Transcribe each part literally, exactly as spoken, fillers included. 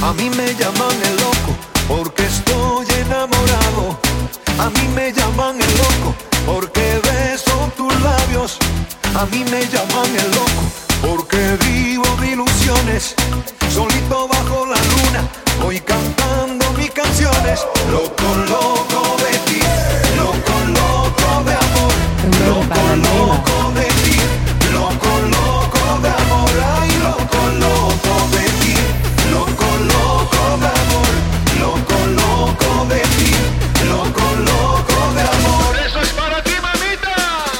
A mí me llaman el loco porque estoy enamorado. A mí me llaman el loco porque beso tus labios. A mí me llaman el loco porque vivo de ilusiones. Solito bajo la luna voy cantando mis canciones. Loco, loco de ti, loco, loco de amor. Loco, loco de ti, loco, loco de amor. Ay, loco, loco de ti, loco, loco de amor. Loco, loco de ti, loco, loco de amor. Eso es para ti, mamita.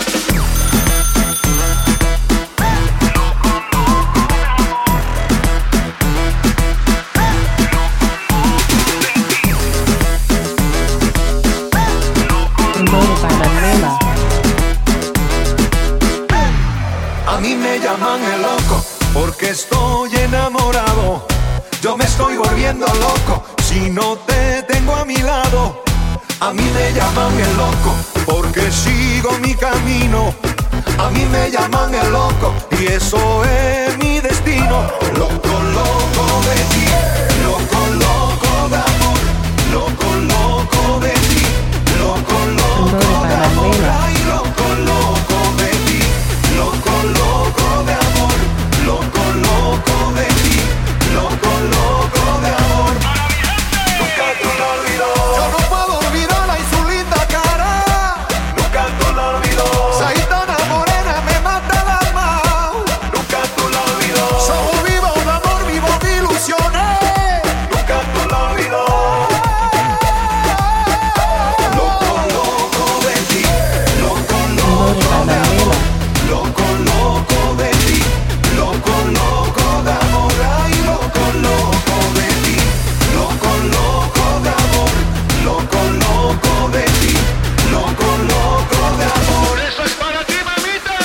A mí me llaman el loco porque estoy enamorado. Yo me estoy volviendo loco si no te tengo a mi lado. A mí me llaman el loco porque sigo mi camino. A mí me llaman el loco y eso es mi destino. Loco, loco de ti, loco, loco de amor. Loco, loco de ti, loco, loco de amor. Ay, loco, loco de ti, loco, loco de amor. Loco, loco de ti, loco, loco de amor. Nunca te lo olvido. Yo no puedo olvidarla y su linda cara. Nunca te lo olvido. Esa gitana morena me mata el alma. Nunca te lo olvido. Somos vivos de amor, vivos de ilusiones. Nunca te lo olvido. Loco, loco de ti, loco, loco de amor. Loco, loco de ti, loco, loco de amor. Ay, loco, loco de ti, loco, loco de amor. Loco, loco de ti, loco, loco de amor. Eso es para ti, mamita.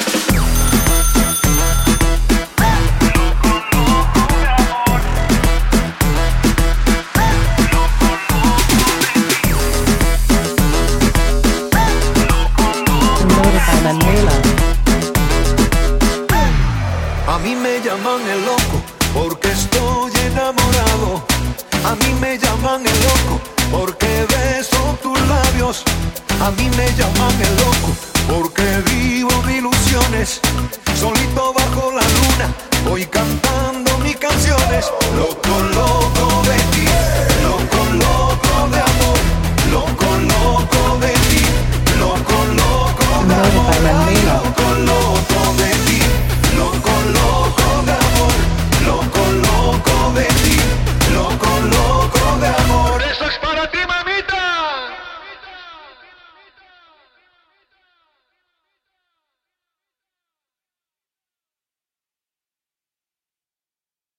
A mí me llaman el loco porque estoy enamorado. A mí me llaman el loco porque beso tus labios. A mí me llaman el loco porque vivo de ilusiones.